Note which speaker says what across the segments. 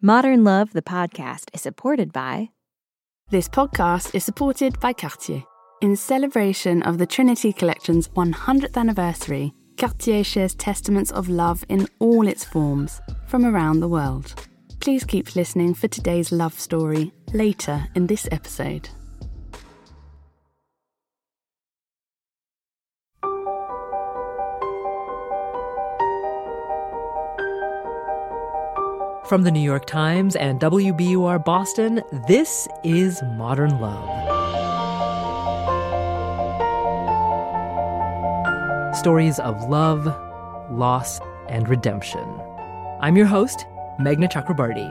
Speaker 1: Modern Love, the podcast, is supported by...
Speaker 2: This podcast is supported by Cartier. In celebration of the Trinity Collection's 100th anniversary, Cartier shares testaments of love in all its forms from around the world. Please keep listening for today's love story later in this episode.
Speaker 3: From the New York Times and WBUR Boston, this is Modern Love. Stories of love, loss, and redemption. I'm your host, Meghna Chakrabarti.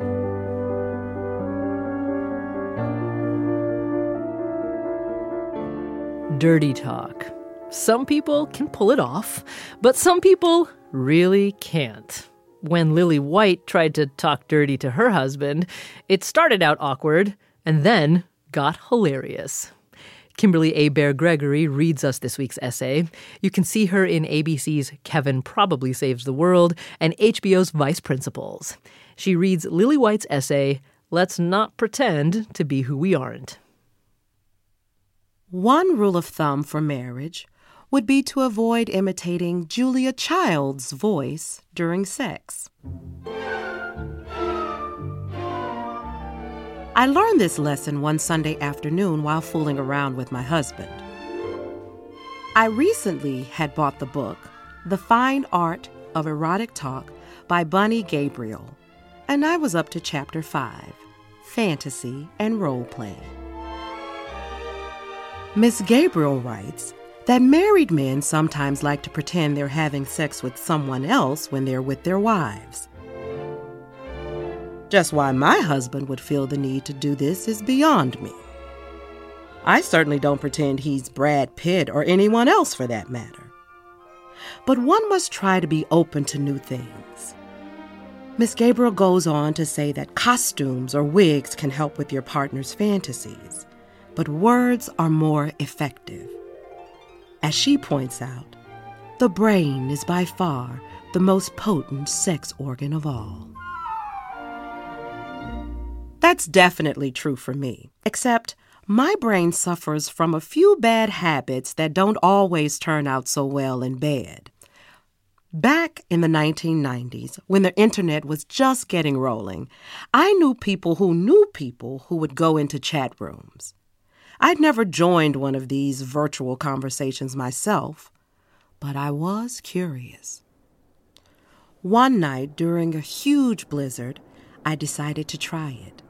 Speaker 3: Dirty talk. Some people can pull it off, but some people really can't. When Lily White tried to talk dirty to her husband, it started out awkward and then got hilarious. Kimberly Abair-Gregory reads us this week's essay. You can see her in ABC's Kevin Probably Saves the World and HBO's Vice Principals. She reads Lily White's essay, Let's Not Pretend to Be Who We Aren't.
Speaker 4: One rule of thumb for marriage would be to avoid imitating Julia Child's voice during sex. I learned this lesson one Sunday afternoon while fooling around with my husband. I recently had bought the book, The Fine Art of Erotic Talk by Bunny Gabriel, and I was up to Chapter 5, Fantasy and Role-Playing. Miss Gabriel writes that married men sometimes like to pretend they're having sex with someone else when they're with their wives. Just why my husband would feel the need to do this is beyond me. I certainly don't pretend he's Brad Pitt or anyone else for that matter. But one must try to be open to new things. Miss Gabriel goes on to say that costumes or wigs can help with your partner's fantasies, but words are more effective. As she points out, the brain is by far the most potent sex organ of all. That's definitely true for me, except my brain suffers from a few bad habits that don't always turn out so well in bed. Back in the 1990s, when the internet was just getting rolling, I knew people who would go into chat rooms. I'd never joined one of these virtual conversations myself, but I was curious. One night during a huge blizzard, I decided to try it.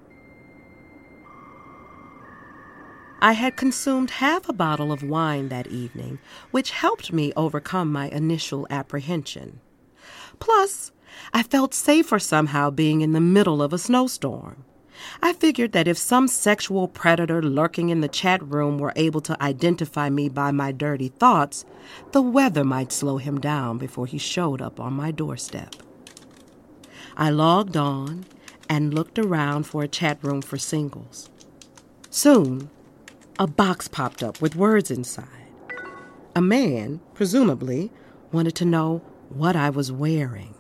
Speaker 4: I had consumed half a bottle of wine that evening, which helped me overcome my initial apprehension. Plus, I felt safer somehow being in the middle of a snowstorm. I figured that if some sexual predator lurking in the chat room were able to identify me by my dirty thoughts, the weather might slow him down before he showed up on my doorstep. I logged on and looked around for a chat room for singles. Soon, a box popped up with words inside. A man, presumably, wanted to know what I was wearing.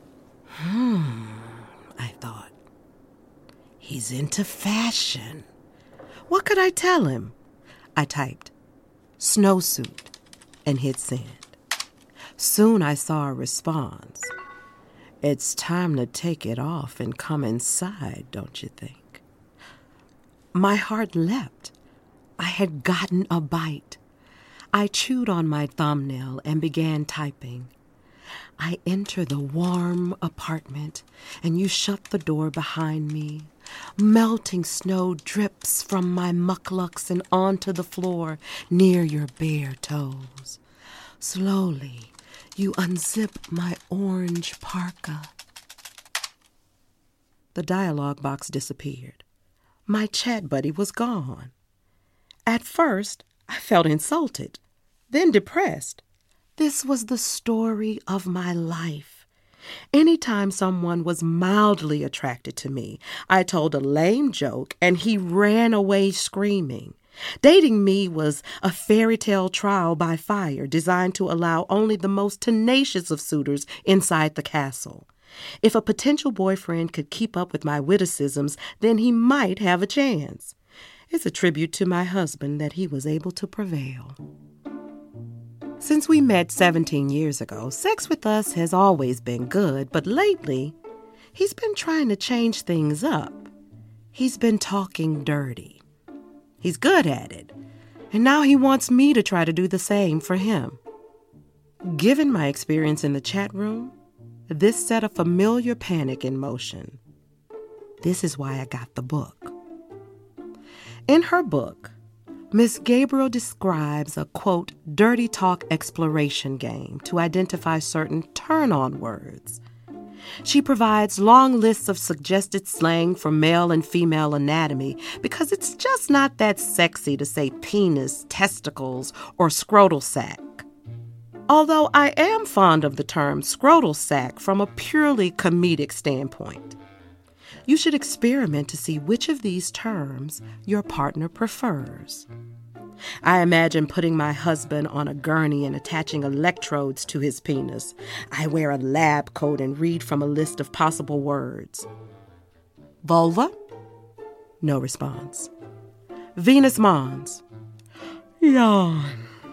Speaker 4: I thought. He's into fashion. What could I tell him? I typed, snowsuit, and hit send. Soon I saw a response. It's time to take it off and come inside, don't you think? My heart leapt. I had gotten a bite. I chewed on my thumbnail and began typing. I enter the warm apartment, and you shut the door behind me. Melting snow drips from my mukluks and onto the floor near your bare toes. Slowly, you unzip my orange parka. The dialogue box disappeared. My chat buddy was gone. At first, I felt insulted, then depressed. This was the story of my life. Anytime someone was mildly attracted to me, I told a lame joke and he ran away screaming. Dating me was a fairy tale trial by fire designed to allow only the most tenacious of suitors inside the castle. If a potential boyfriend could keep up with my witticisms, then he might have a chance. It's a tribute to my husband that he was able to prevail. Since we met 17 years ago, sex with us has always been good, but lately, he's been trying to change things up. He's been talking dirty. He's good at it, and now he wants me to try to do the same for him. Given my experience in the chat room, this set a familiar panic in motion. This is why I got the book. In her book, Miss Gabriel describes a, quote, dirty talk exploration game to identify certain turn-on words. She provides long lists of suggested slang for male and female anatomy because it's just not that sexy to say penis, testicles, or scrotal sac. Although I am fond of the term scrotal sac from a purely comedic standpoint. You should experiment to see which of these terms your partner prefers. I imagine putting my husband on a gurney and attaching electrodes to his penis. I wear a lab coat and read from a list of possible words. Vulva? No response. Venus Mons? Yawn.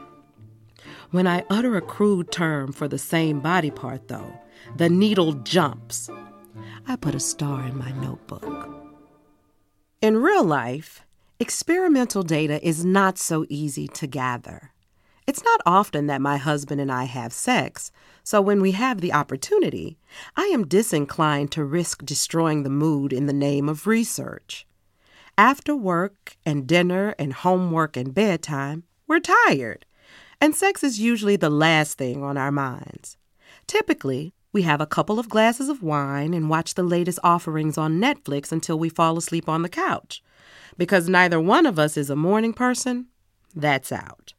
Speaker 4: When I utter a crude term for the same body part, though, the needle jumps. I put a star in my notebook. In real life, experimental data is not so easy to gather. It's not often that my husband and I have sex, so when we have the opportunity, I am disinclined to risk destroying the mood in the name of research. After work and dinner and homework and bedtime, we're tired, and sex is usually the last thing on our minds. Typically, we have a couple of glasses of wine and watch the latest offerings on Netflix until we fall asleep on the couch. Because neither one of us is a morning person, that's out.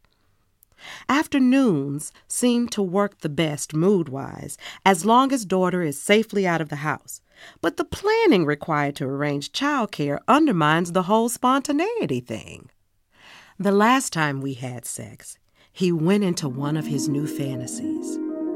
Speaker 4: Afternoons seem to work the best mood-wise, as long as daughter is safely out of the house. But the planning required to arrange childcare undermines the whole spontaneity thing. The last time we had sex, he went into one of his new fantasies.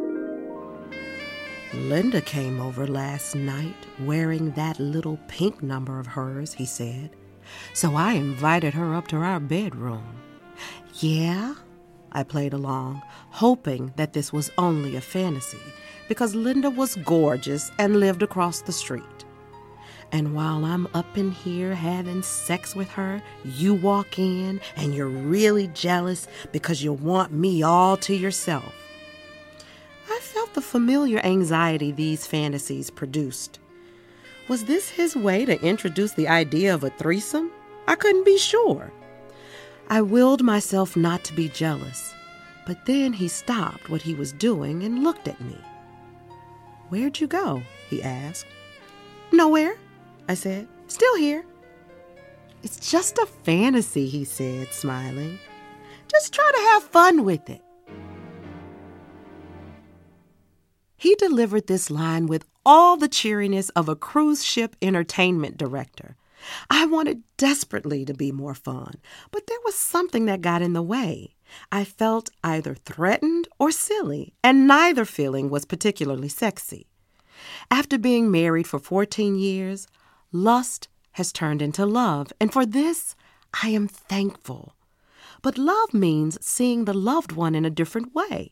Speaker 4: Linda came over last night wearing that little pink number of hers, he said. So I invited her up to our bedroom. Yeah, I played along, hoping that this was only a fantasy, because Linda was gorgeous and lived across the street. And while I'm up in here having sex with her, you walk in and you're really jealous because you want me all to yourself. I felt the familiar anxiety these fantasies produced. Was this his way to introduce the idea of a threesome? I couldn't be sure. I willed myself not to be jealous, but then he stopped what he was doing and looked at me. Where'd you go? He asked. Nowhere, I said. Still here. It's just a fantasy, he said, smiling. Just try to have fun with it. He delivered this line with all the cheeriness of a cruise ship entertainment director. I wanted desperately to be more fun, but there was something that got in the way. I felt either threatened or silly, and neither feeling was particularly sexy. After being married for 14 years, lust has turned into love, and for this, I am thankful. But love means seeing the loved one in a different way.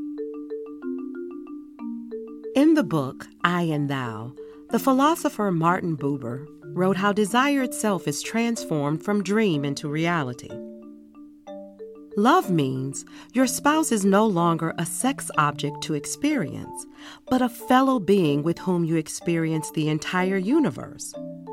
Speaker 4: In the book, I and Thou, the philosopher Martin Buber wrote how desire itself is transformed from dream into reality. Love means your spouse is no longer a sex object to experience, but a fellow being with whom you experience the entire universe.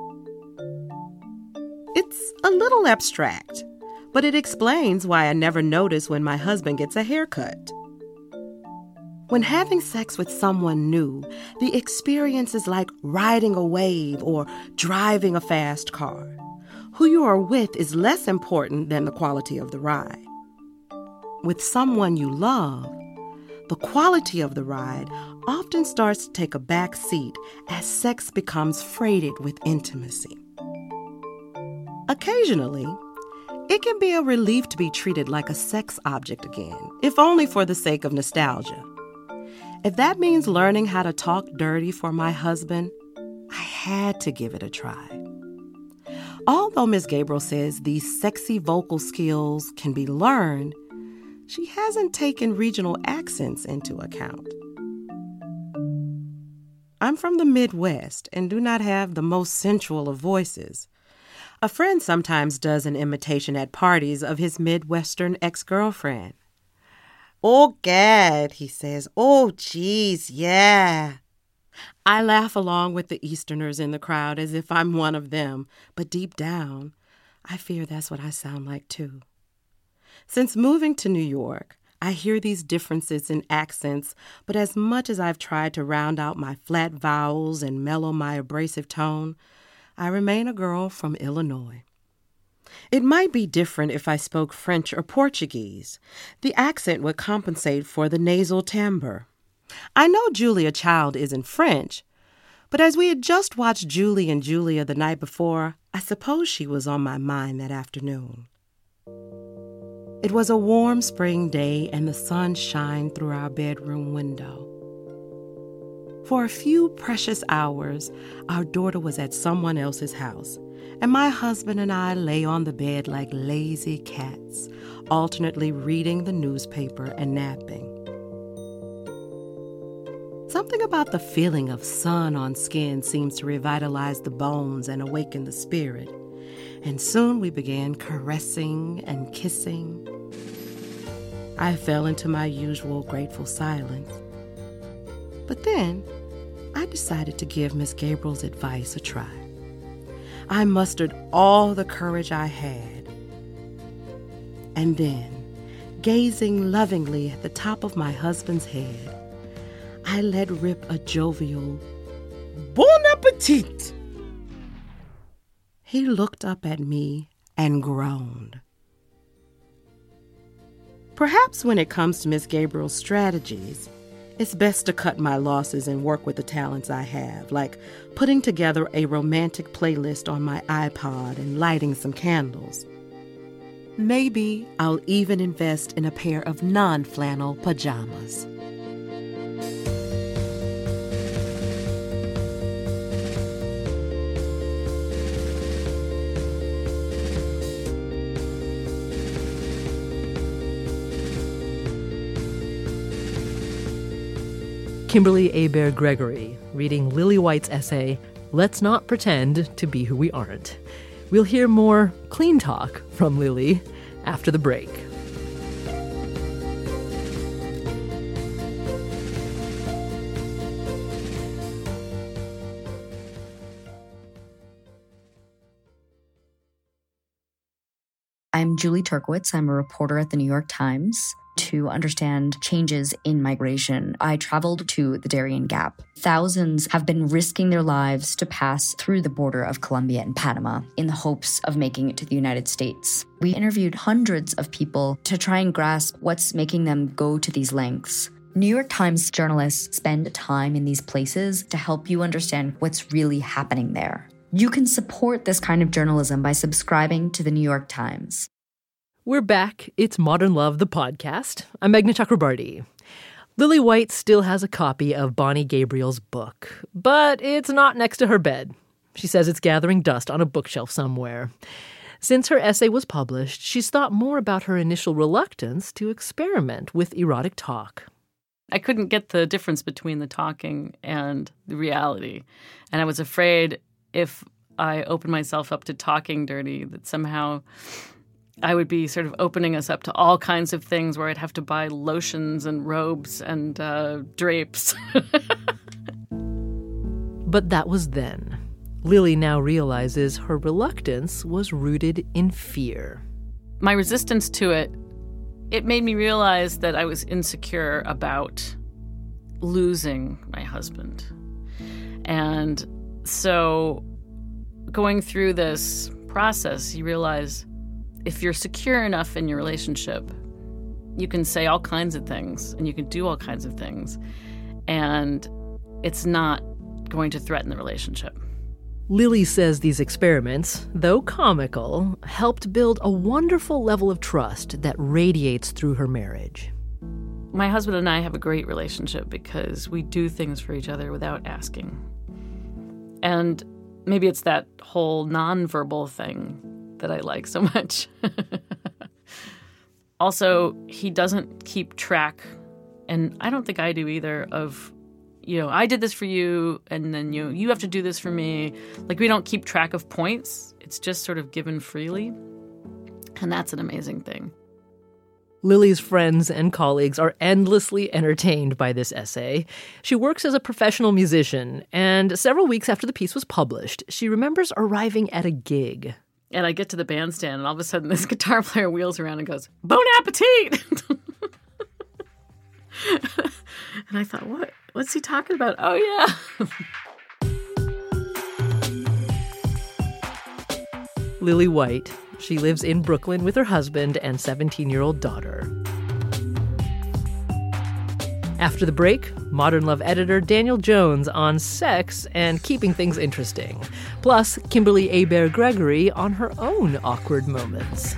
Speaker 4: It's a little abstract, but it explains why I never notice when my husband gets a haircut. When having sex with someone new, the experience is like riding a wave or driving a fast car. Who you are with is less important than the quality of the ride. With someone you love, the quality of the ride often starts to take a back seat as sex becomes freighted with intimacy. Occasionally, it can be a relief to be treated like a sex object again, if only for the sake of nostalgia. If that means learning how to talk dirty for my husband, I had to give it a try. Although Miss Gabriel says these sexy vocal skills can be learned, she hasn't taken regional accents into account. I'm from the Midwest and do not have the most sensual of voices. A friend sometimes does an imitation at parties of his Midwestern ex-girlfriend. "Oh, Gad," he says. "Oh, geez, yeah." I laugh along with the Easterners in the crowd as if I'm one of them, but deep down, I fear that's what I sound like too. Since moving to New York, I hear these differences in accents, but as much as I've tried to round out my flat vowels and mellow my abrasive tone, I remain a girl from Illinois. It might be different if I spoke French or Portuguese. The accent would compensate for the nasal timbre. I know Julia Child isn't French, but as we had just watched Julie and Julia the night before, I suppose she was on my mind that afternoon. It was a warm spring day and the sun shined through our bedroom window. For a few precious hours, our daughter was at someone else's house, and my husband and I lay on the bed like lazy cats, alternately reading the newspaper and napping. Something about the feeling of sun on skin seems to revitalize the bones and awaken the spirit, and soon we began caressing and kissing. I fell into my usual grateful silence. But then, I decided to give Miss Gabriel's advice a try. I mustered all the courage I had. And then, gazing lovingly at the top of my husband's head, I let rip a jovial, "Bon appetit!" He looked up at me and groaned. Perhaps when it comes to Miss Gabriel's strategies, it's best to cut my losses and work with the talents I have, like putting together a romantic playlist on my iPod and lighting some candles. Maybe I'll even invest in a pair of non-flannel pajamas.
Speaker 3: Kimberly Hebert-Gregory, reading Lily White's essay, Let's Not Pretend to Be Who We Aren't. We'll hear more clean talk from Lily after the break.
Speaker 5: I'm Julie Turkowitz. I'm a reporter at the New York Times. To understand changes in migration, I traveled to the Darien Gap. Thousands have been risking their lives to pass through the border of Colombia and Panama in the hopes of making it to the United States. We interviewed hundreds of people to try and grasp what's making them go to these lengths. New York Times journalists spend time in these places to help you understand what's really happening there. You can support this kind of journalism by subscribing to the New York Times.
Speaker 3: We're back. It's Modern Love, the podcast. I'm Meghna Chakrabarti. Lily White still has a copy of Bonnie Gabriel's book, but it's not next to her bed. She says it's gathering dust on a bookshelf somewhere. Since her essay was published, she's thought more about her initial reluctance to experiment with erotic talk.
Speaker 6: I couldn't get the difference between the talking and the reality. And I was afraid if I opened myself up to talking dirty, that somehow I would be sort of opening us up to all kinds of things where I'd have to buy lotions and robes and drapes.
Speaker 3: But that was then. Lily now realizes her reluctance was rooted in fear.
Speaker 6: My resistance to it made me realize that I was insecure about losing my husband. And so going through this process, you realize if you're secure enough in your relationship, you can say all kinds of things and you can do all kinds of things, and it's not going to threaten the relationship.
Speaker 3: Lily says these experiments, though comical, helped build a wonderful level of trust that radiates through her marriage.
Speaker 6: My husband and I have a great relationship because we do things for each other without asking. And maybe it's that whole nonverbal thing that I like so much. Also, he doesn't keep track, and I don't think I do either, of, I did this for you, and then you have to do this for me. Like, we don't keep track of points. It's just sort of given freely. And that's an amazing thing.
Speaker 3: Lily's friends and colleagues are endlessly entertained by this essay. She works as a professional musician, and several weeks after the piece was published, she remembers arriving at a gig.
Speaker 6: And I get to the bandstand, and all of a sudden this guitar player wheels around and goes, "Bon appetit!" And I thought, what's he talking about? Oh, yeah.
Speaker 3: Lily White. She lives in Brooklyn with her husband and 17-year-old daughter. After the break, Modern Love editor Daniel Jones on sex and keeping things interesting. Plus, Kimberly Abair-Gregory on her own awkward moments.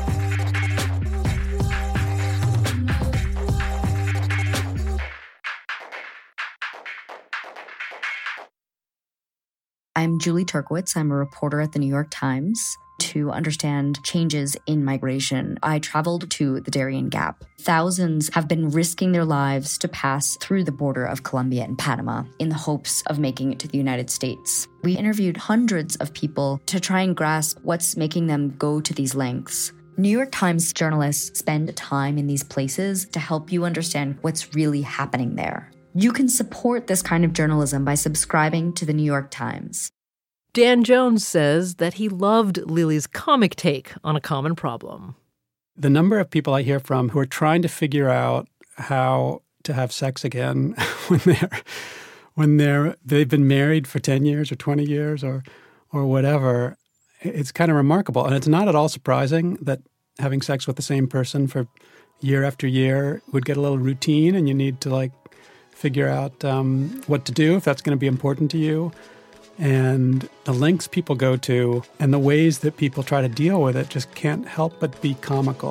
Speaker 5: I'm Julie Turkowitz. I'm a reporter at the New York Times. To understand changes in migration, I traveled to the Darien Gap. Thousands have been risking their lives to pass through the border of Colombia and Panama in the hopes of making it to the United States. We interviewed hundreds of people to try and grasp what's making them go to these lengths. New York Times journalists spend time in these places to help you understand what's really happening there. You can support this kind of journalism by subscribing to the New York Times.
Speaker 3: Dan Jones says that he loved Lily's comic take on a common problem.
Speaker 7: The number of people I hear from who are trying to figure out how to have sex again when they've been married for 10 years or 20 years or whatever, it's kind of remarkable. And it's not at all surprising that having sex with the same person for year after year would get a little routine, and you need to figure out what to do if that's going to be important to you. And the lengths people go to and the ways that people try to deal with it just can't help but be comical.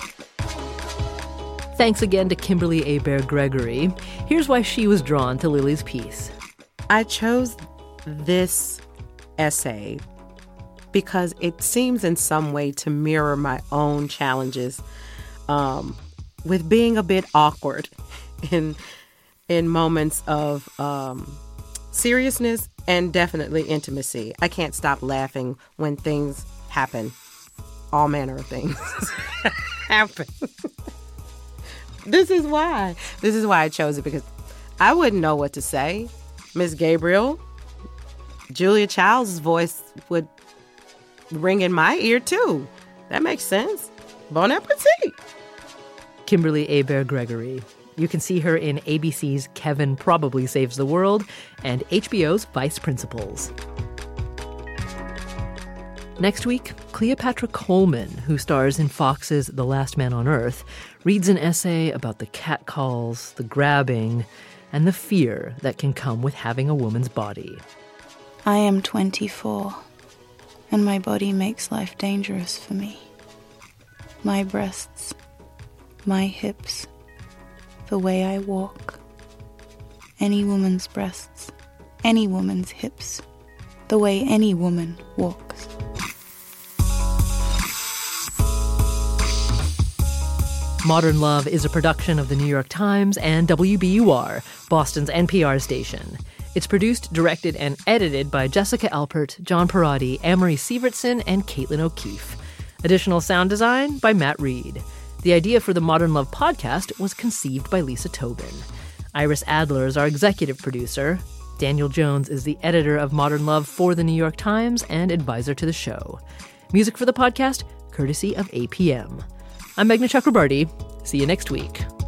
Speaker 3: Thanks again to Kimberly Abair-Gregory. Here's why she was drawn to Lily's piece.
Speaker 4: I chose this essay because it seems in some way to mirror my own challenges with being a bit awkward in moments of seriousness and definitely intimacy. I can't stop laughing when things happen. All manner of things happen. This is why I chose it, because I wouldn't know what to say. Miss Gabriel, Julia Childs' voice would ring in my ear too. That makes sense. Bon appetit.
Speaker 3: Kimberly Abair-Gregory. You can see her in ABC's Kevin Probably Saves the World and HBO's Vice Principals. Next week, Cleopatra Coleman, who stars in Fox's The Last Man on Earth, reads an essay about the catcalls, the grabbing, and the fear that can come with having a woman's body.
Speaker 8: I am 24, and my body makes life dangerous for me. My breasts, my hips, the way I walk. Any woman's breasts, any woman's hips, the way any woman walks.
Speaker 3: Modern Love is a production of the New York Times and WBUR, Boston's NPR station. It's produced, directed, and edited by Jessica Alpert, John Parati, Amory Sievertson, and Caitlin O'Keefe. Additional sound design by Matt Reed. The idea for the Modern Love podcast was conceived by Lisa Tobin. Iris Adler is our executive producer. Daniel Jones is the editor of Modern Love for the New York Times and advisor to the show. Music for the podcast, courtesy of APM. I'm Meghna Chakrabarti. See you next week.